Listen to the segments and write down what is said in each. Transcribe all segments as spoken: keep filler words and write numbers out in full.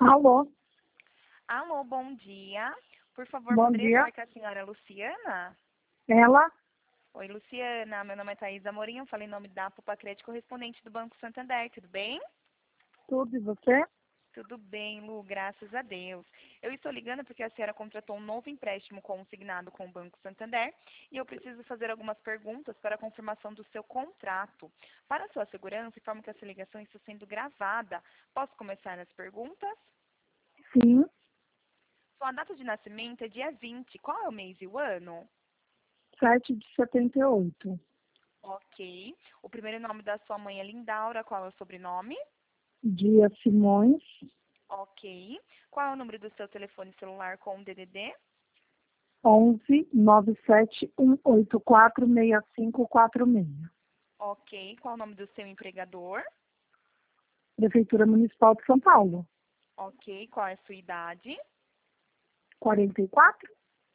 Alô, Alô, bom dia. Por favor, bom poderia dia. falar com a senhora Luciana? Ela? Oi, Luciana. Meu nome é Thaís Amorim. Eu falei em nome da Apupa Crédito correspondente do Banco Santander. Tudo bem? Tudo e você? Tudo bem, Lu. Graças a Deus. Eu estou ligando porque a senhora contratou um novo empréstimo consignado com o Banco Santander e eu preciso fazer algumas perguntas para a confirmação do seu contrato. Para a sua segurança, informo que essa ligação está sendo gravada. Posso começar as perguntas? Sim, Sua data de nascimento é dia vinte. Qual é o mês e o ano? sete de setenta e oito. Ok. O primeiro nome da sua mãe é Lindaura. Qual é o sobrenome? Dia Simões, Ok. Qual é o número do seu telefone celular com o D D D? onze nove sete um oito quatro seis cinco quatro seis. Ok. Qual é o nome do seu empregador? Prefeitura Municipal de São Paulo. Ok. Qual é a sua idade? quarenta e quatro?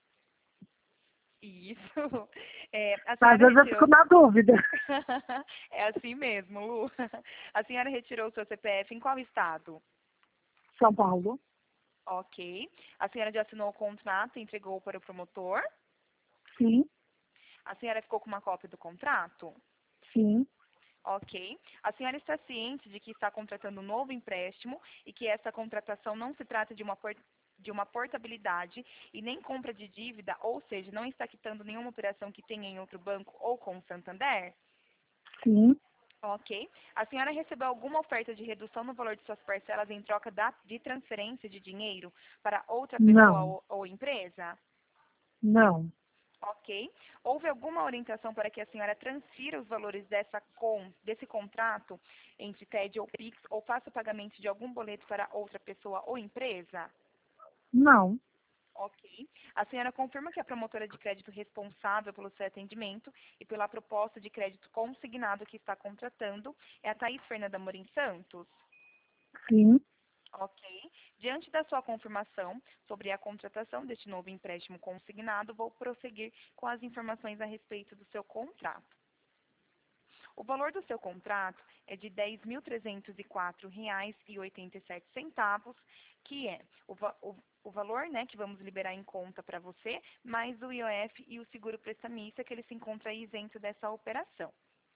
Isso. É, a Às senhora vezes eu retirou. fico na dúvida. É assim mesmo, Lu. A senhora retirou o seu C P F em qual estado? São Paulo? Ok. A senhora já assinou o contrato e entregou para o promotor? Sim, A senhora ficou com uma cópia do contrato? sim, Ok. A senhora está ciente de que está contratando um novo empréstimo e que essa contratação não se trata de uma, por- de uma portabilidade e nem compra de dívida, ou seja, não está quitando nenhuma operação que tenha em outro banco ou com o Santander? sim. Ok. A senhora recebeu alguma oferta de redução no valor de suas parcelas em troca da, de transferência de dinheiro para outra pessoa Não, ou, ou empresa? não, Ok. Houve alguma orientação para que a senhora transfira os valores dessa com, desse contrato entre T E D ou Pix ou faça o pagamento de algum boleto para outra pessoa ou empresa? não. Ok. A senhora confirma que a promotora de crédito responsável pelo seu atendimento e pela proposta de crédito consignado que está contratando é a Thaís Fernanda Morim Santos? Sim, Ok. Diante da sua confirmação sobre a contratação deste novo empréstimo consignado, vou prosseguir com as informações a respeito do seu contrato. O valor do seu contrato é de dez mil trezentos e quatro reais e oitenta e sete centavos, que é o, va- o, o valor, né, que vamos liberar em conta para você, mais o I O F e o seguro prestamista, que ele se encontra isento dessa operação.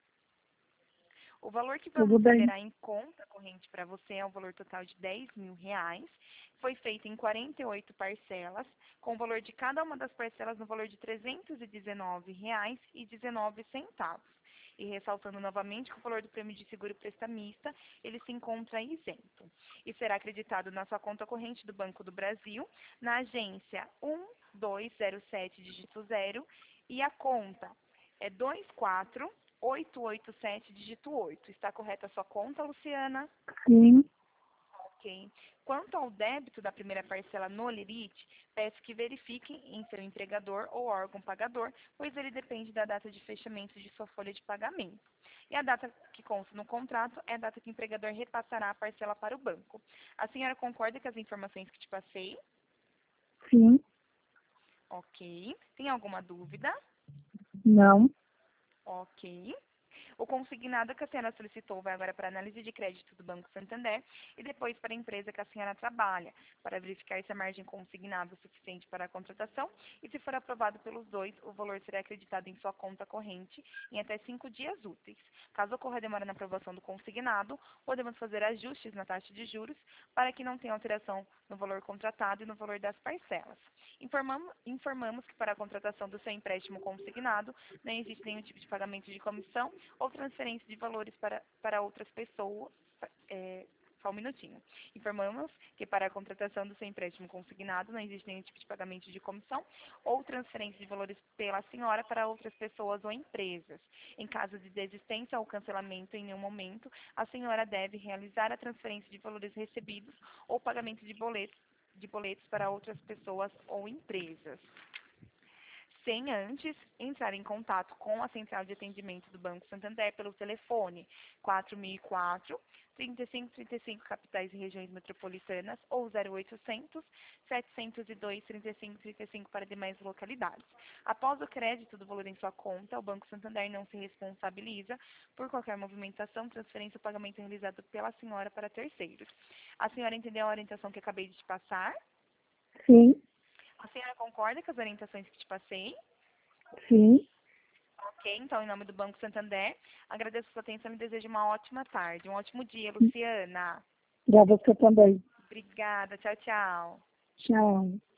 O valor que tudo vamos bem. liberar em conta corrente para você é o valor total de dez mil reais. Foi feito em quarenta e oito parcelas, com o valor de cada uma das parcelas no valor de trezentos e dezenove reais e dezenove centavos. E ressaltando novamente que o valor do prêmio de seguro prestamista, ele se encontra isento. E será acreditado na sua conta corrente do Banco do Brasil, na agência um dois zero sete, dígito zero, e a conta é dois quatro oito oito sete, dígito oito. Está correta a sua conta, Luciana? Sim, Ok. Quanto ao débito da primeira parcela no Lerite, peço que verifiquem em seu empregador ou órgão pagador, pois ele depende da data de fechamento de sua folha de pagamento. E a data que consta no contrato é a data que o empregador repassará a parcela para o banco. A senhora concorda com as informações que te passei? sim, Ok. Tem alguma dúvida? não. Ok. O consignado que a senhora solicitou vai agora para a análise de crédito do Banco Santander e depois para a empresa que a senhora trabalha, para verificar se a margem consignada é suficiente para a contratação e, se for aprovado pelos dois, o valor será acreditado em sua conta corrente em até cinco dias úteis. Caso ocorra demora na aprovação do consignado, podemos fazer ajustes na taxa de juros para que não tenha alteração no valor contratado e no valor das parcelas. Informamos, informamos que para a contratação do seu empréstimo consignado não existe nenhum tipo de pagamento de comissão ou transferência de valores para, para outras pessoas. É, só um minutinho. Informamos que para a contratação do seu empréstimo consignado não existe nenhum tipo de pagamento de comissão ou transferência de valores pela senhora para outras pessoas ou empresas. Em caso de desistência ou cancelamento em nenhum momento, a senhora deve realizar a transferência de valores recebidos ou pagamento de boletos, de boletos para outras pessoas ou empresas. sem antes entrar em contato com a central de atendimento do Banco Santander pelo telefone quatro mil e quatro, trinta e cinco trinta e cinco, capitais e regiões metropolitanas, ou zero oitocentos, setecentos e dois, trinta e cinco trinta e cinco para demais localidades. Após o crédito do valor em sua conta, o Banco Santander não se responsabiliza por qualquer movimentação, transferência ou pagamento realizado pela senhora para terceiros. A senhora entendeu a orientação que acabei de te passar? Sim, A senhora concorda com as orientações que te passei? sim. Ok, então, em nome do Banco Santander, agradeço a sua atenção e desejo uma ótima tarde, um ótimo dia, Luciana. Para você também. Obrigada, tchau, tchau. Tchau.